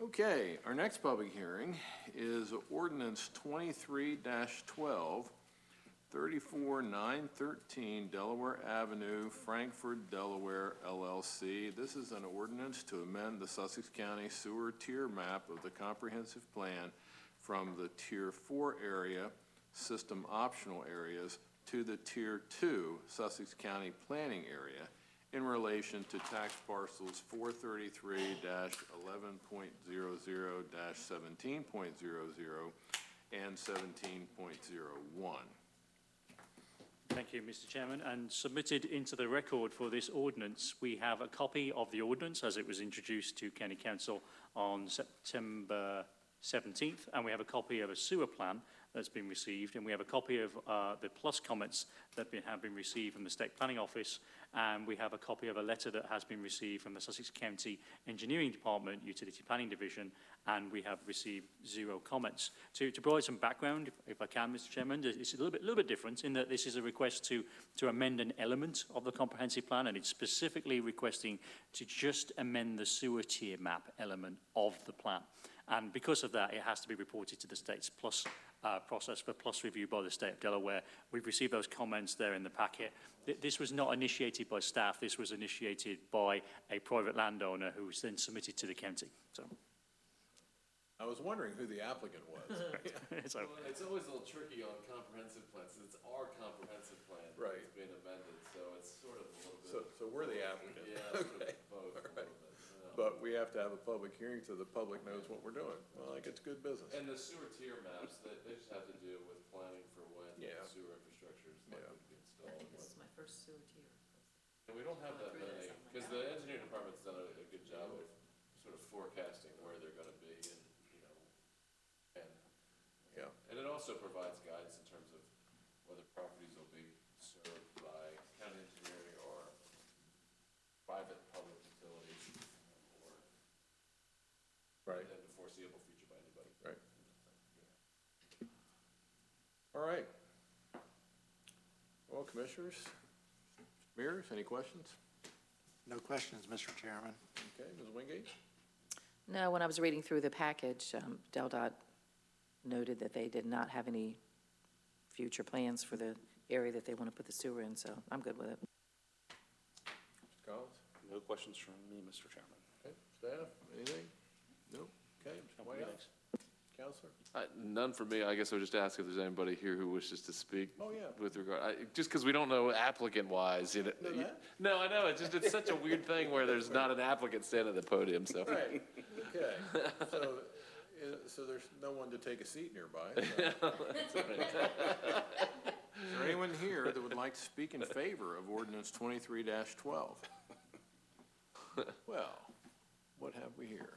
Okay, our next public hearing is ordinance 23-12, 34913 Delaware Avenue, Frankfort, Delaware, LLC. This is an ordinance to amend the Sussex County sewer tier map of the comprehensive plan from the Tier 4 area, system optional areas, to the Tier 2 Sussex County planning area in relation to tax parcels 433-11.00-17.00 and 17.01. Thank you, Mr. Chairman. And submitted into the record for this ordinance, we have a copy of the ordinance as it was introduced to County Council on September 17th, and we have a copy of a sewer plan that's been received, and we have a copy of the plus comments that have been received from the State Planning Office, and we have a copy of a letter that has been received from the Sussex County Engineering Department, Utility Planning Division, and we have received 0 comments. To provide some background, if I can, Mr. Chairman, it's a little bit different in that this is a request to amend an element of the comprehensive plan, and it's specifically requesting to just amend the sewer tier map element of the plan. And because of that, it has to be reported to the state's plus process for plus review by the state of Delaware. We've received those comments there in the packet. This was not initiated by staff. This was initiated by a private landowner who was then submitted to the county. So, I was wondering who the applicant was. So, well, it's always a little tricky on comprehensive plans. It's our comprehensive plan right. It's been amended, so it's sort of a little bit. So we're the applicant. Yeah, okay. Sort of both. Right. But we have to have a public hearing so the public knows what we're doing. Well, I think it's good business. And the sewer tier maps, they just have to do with planning for when sewer infrastructure is likely to be installed. I think this is my first sewer tier. And we don't have that many, because the engineering department's done a good job of sort of forecasting where they're going to be, and and it also provides guidance in terms of whether properties will be served by county engineering or private public utilities, or in the foreseeable future by anybody. Right. All right. Well, commissioners, Mears, any questions? No questions, Mr. Chairman. Okay, Ms. Wingate? No, when I was reading through the package, DelDOT noted that they did not have any future plans for the area that they want to put the sewer in, so I'm good with it. Mr. Collins? No questions from me, Mr. Chairman. Okay, staff, anything? No? Okay, Mr. Whitehouse? Counselor? None for me. I guess I would just ask if there's anybody here who wishes to speak. Oh, yeah. With regard, just because we don't know applicant-wise, No, I know. It's such a weird thing where there's not an applicant standing at the podium. So. Right. Okay. So there's no one to take a seat nearby. So. That's right. Is there anyone here that would like to speak in favor of ordinance 23-12? Well, what have we here?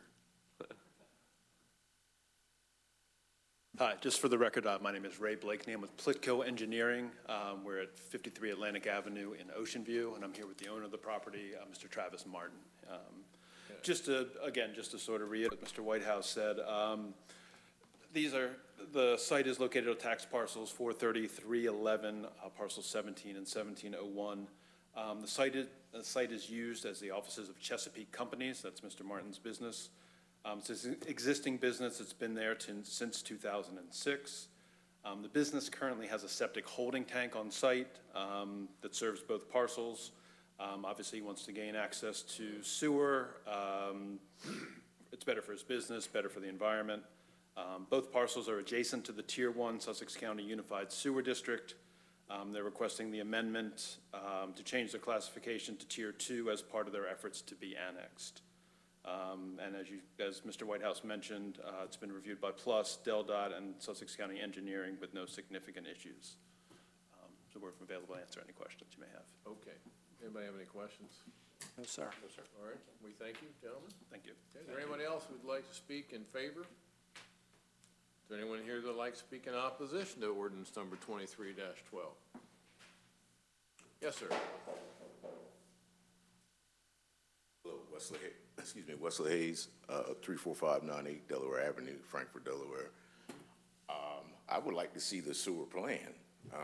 Hi, just for the record, my name is Ray Blakeney. I'm with Plitco Engineering. We're at 53 Atlantic Avenue in Ocean View, and I'm here with the owner of the property, Mr. Travis Martin. Just to sort of reiterate what Mr. Whitehouse said, the site is located on tax parcels 43311, parcels 17 and 1701. The site is used as the offices of Chesapeake Companies. That's Mr. Martin's business. It's an existing business. It's been there since 2006. The business currently has a septic holding tank on site that serves both parcels. Obviously, he wants to gain access to sewer. It's better for his business, better for the environment. Both parcels are adjacent to the Tier 1 Sussex County Unified Sewer District. They're requesting the amendment to change the classification to Tier 2 as part of their efforts to be annexed. And as Mr. Whitehouse mentioned, it's been reviewed by PLUS, DelDOT, and Sussex County Engineering with no significant issues. So we're available to answer any questions you may have. Okay. Anybody have any questions? No, sir. No, sir. All right. We thank you, gentlemen. Thank you. Okay. Is there anyone else who would like to speak in favor? Is there anyone here that would like to speak in opposition to ordinance number 23-12? Yes, sir. Hello, Wesley Hayes, 34598 Delaware Avenue, Frankfort, Delaware. I would like to see the sewer plan.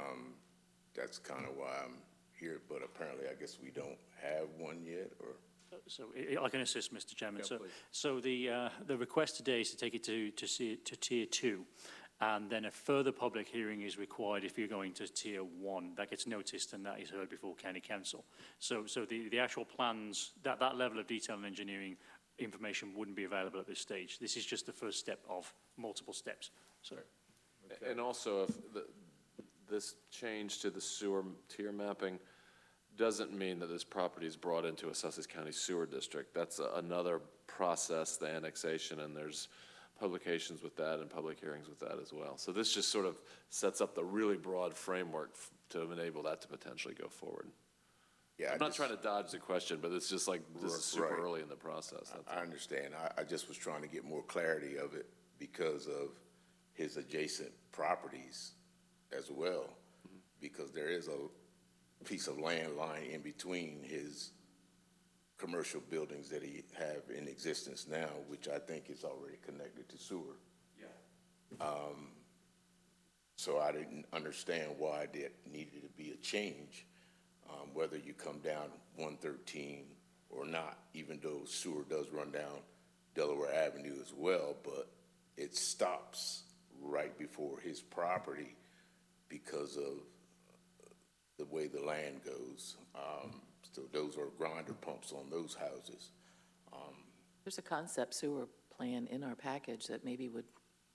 That's kind of why I'm here, but apparently I guess we don't have one yet, or? So I can assist, Mr. Chairman. Yeah, So, please. so the request today is to take it to Tier 2, and then a further public hearing is required if you're going to Tier 1. That gets noticed and that is heard before County Council. So the actual plans, that level of detail and engineering information wouldn't be available at this stage. This is just the first step of multiple steps. So, And also, if this change to the sewer tier mapping doesn't mean that this property is brought into a Sussex County Sewer District. That's another process, the annexation, and there's publications with that and public hearings with that as well. So this just sort of sets up the really broad framework to enable that to potentially go forward. Yeah, I'm not trying to dodge the question, but it's just like, this is super Right. early in the process. That's all. I understand. I just was trying to get more clarity of it because of his adjacent properties as well. Because there is a piece of land lying in between his commercial buildings that he have in existence now, which I think is already connected to sewer. Yeah. So I didn't understand why there needed to be a change, whether you come down 113 or not, even though sewer does run down Delaware Avenue as well, but it stops right before his property because of the way the land goes. So those are grinder pumps on those houses. There's a concept sewer plan in our package that maybe would,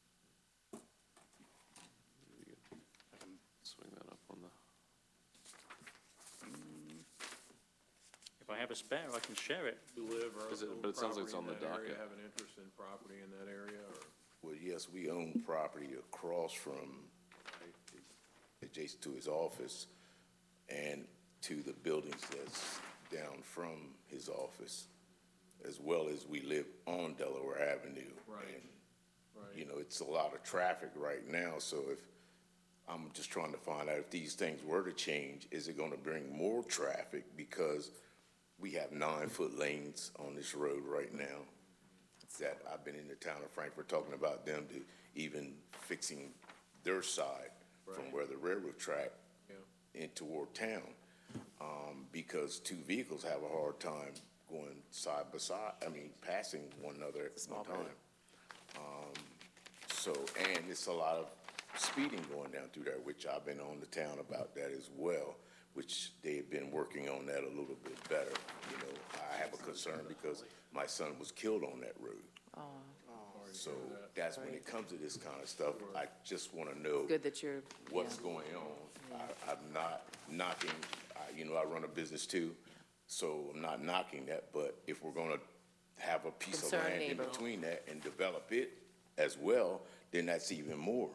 Swing that up on the. if I have a spare, I can share it. You live or Is it- own but it sounds like it's property on in the that area, docket. have an interest in property in that area, or? Well, yes, we own property across from, adjacent to his office and to the buildings that's down from his office, as well as we live on Delaware Avenue. Right. And, Right. you know, it's a lot of traffic right now, so if, I'm just trying to find out if these things were to change, is it gonna bring more traffic? Because we have 9-foot lanes on this road right now that I've been in the town of Frankfurt talking about them to even fixing their side from Right. where the railroad track Yeah. in toward town. Because two vehicles have a hard time going side by side, passing one another at one time. So, and it's a lot of speeding going down through there, which I've been on the town about that as well, which they've been working on that a little bit better. You know, I have a concern because my son was killed on that road. So that's when it comes to this kind of stuff, I just want to know good that you're, what's going on. I'm not knocking, I run a business too, so I'm not knocking that, but if we're gonna have a piece of Concerned land in neighbor. between that and develop it as well, then that's even more.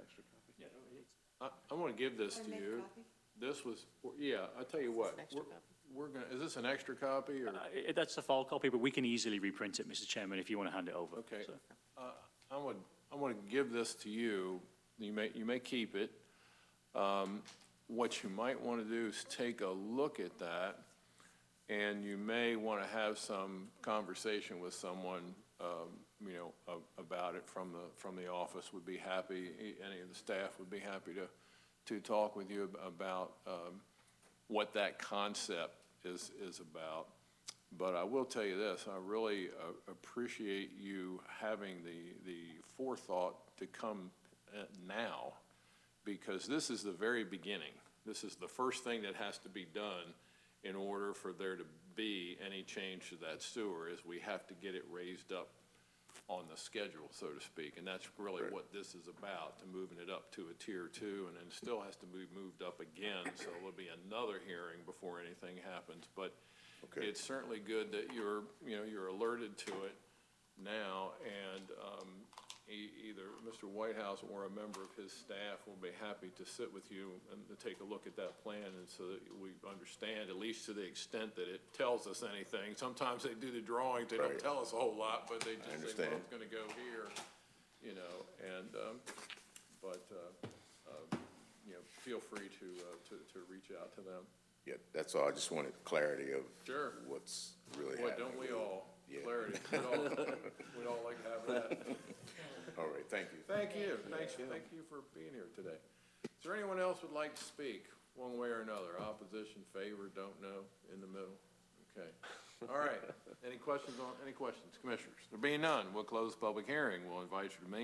I want to give this to you. This was, yeah, I'll tell you what, extra we're gonna, is this an extra copy, or? That's the file copy, but we can easily reprint it, Mr. Chairman, if you want to hand it over. Okay, So- I want to give this to you. You may keep it. What you might want to do is take a look at that, and you may want to have some conversation with someone, about it from the office. Would be happy, any of the staff would be happy to talk with you about what that concept is about. But I will tell you this, I really appreciate you having the forethought to come now, because this is the very beginning. This is the first thing that has to be done in order for there to be any change to that sewer, is we have to get it raised up on the schedule, so to speak. And that's really what this is about, to moving it up to a Tier 2, and then still has to be moved up again, so there'll be another hearing before anything happens. But Okay. it's certainly good that you're alerted to it now, and either Mr. Whitehouse or a member of his staff will be happy to sit with you and to take a look at that plan, and so that we understand, at least to the extent that it tells us anything. Sometimes they do the drawings, they don't Right. tell us a whole lot, but they just say, well, understand. it's gonna go here, and, feel free to reach out to them. Yeah, that's all, I just wanted clarity of Sure. what's really Boy, happening. don't we all, Yeah. clarity, we'd all like to have that. All right, thank you. Thank you, thank you for being here today. Is there anyone else who'd like to speak, one way or another? Opposition, favor, don't know, in the middle? Okay. All right. Any questions, Commissioners? There being none, we'll close the public hearing. We'll invite you to remain